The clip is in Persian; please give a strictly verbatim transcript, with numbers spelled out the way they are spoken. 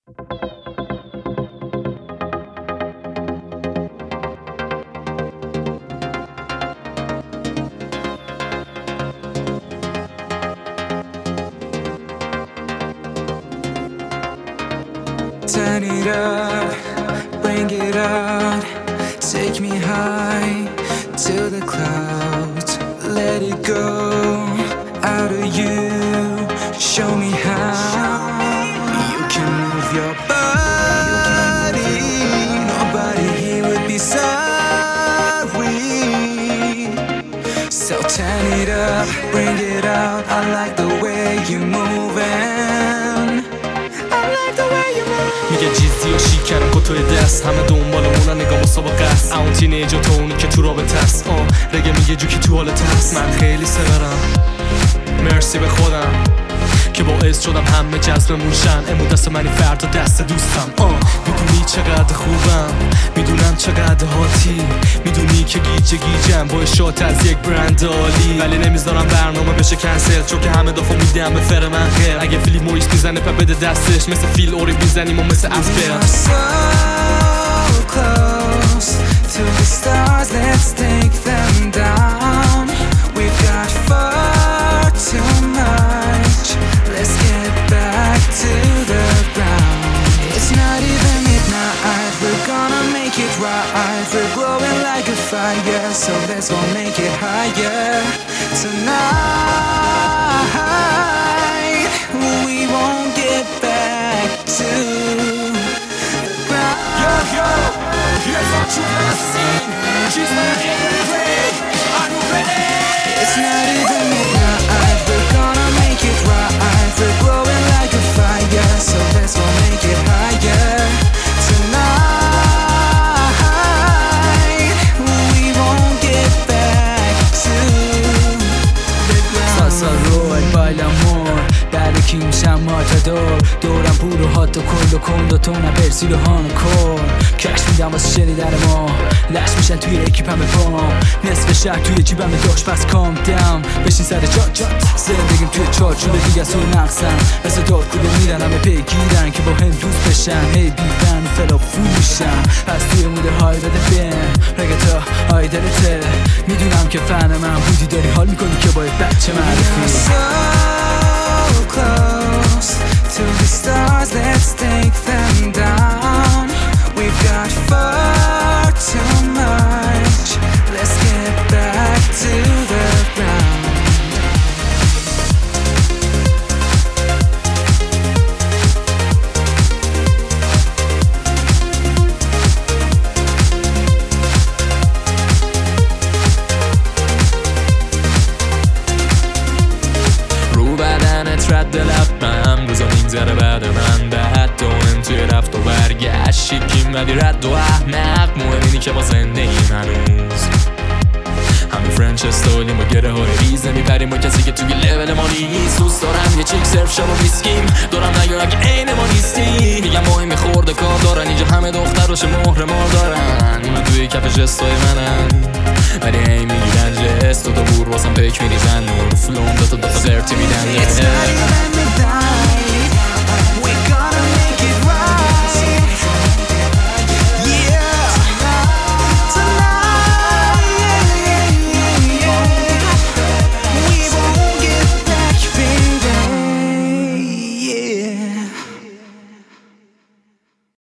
Turn it up, bring it out, take me high to the clouds. Let it go out of you, show me how you can move your body. Nobody here would be sorry. So turn it up, bring it out. I like the way you're moving. I like the way you're moving. میگه جیزی و شیکنم کتوی دست، همه دنبالمونن نگاه مسابقه است. اون تینیجا تو اونی که تو رابطه است. آه رگه میگه جو که تو حالت هست. من خیلی سرم، مرسی به خودم که باعث شدم همه جذبمون شن. امو دست منی فردا دست دوستم. آه میدونی چقدر خوبم، میدونم چقدر هاتی، میدونی که گیجه گیجم با اشاعت از یک برند عالی. ولی نمیذارم برنامه بشه کنسل، چون که همه دفعه میدم به فر من خیر. اگه فیلی موریس میزنه پا بده دستش، مثل فیل اوری میزنیم و مثل اسپر. To the stars, let's take them down. We've got far too much. Let's get back to the ground. It's not even midnight, we're gonna make it right. We're glowing like a fire, so let's go make it higher. Tonight, we won't get back to the ground. Yo, yo, here's what you wanna see. She's my everything. Are you ready? It's not even midnight, we're gonna make it right. We're glowing like a fire, so let's go make it higher. Tonight, we won't get back to the ground. Salsa roll, baila amor. بعد کی میشم ماتادور. دورم پور و هات و کل و کند و تونم برسیل و هانکور. کش میدم واسه شنیدن ما، لش میشن توی اکیپم پام. نصف شهر توی جیبم داشت پس کام دم. بشین سر جات جات زندگیم توی چارچوب دیگه سوی نقصم. مثل دار کوله میرن همه پیگیرن که با هم دوست بشن. هی بیون فلا فروشن، پس توی موده های بده بین رگتا های دلته. میدونم که فن من بودی، داری حال میکنی که باید بچه معرفی. Close to the stars, let's take them down. We've got far too much. Let's get back to the ground. رد لبم روزا میگذره بعد من، بعد تو هم توی رفت و برگشت شیکیم ولی رد و احمق. مهم اینی که با زنده ایم هنوز، همه فرنچ استایلیم و گره های ریز نمیپریم با کسی که توی لول ما نیست. دوست دارم یه چیک صرف شب و بیسکیم، دارم نگه اگه عین ما نیستی. میگم ما این میخورده کار دارن اینجا، همه دختراش مهر مار دارن. اونا توی کف جستای منن ولی هی میگیرن جست و دو بور واسم پیک میریزن. نور فلوم دو تا دفعه زرتی میدن. It's not even midnight.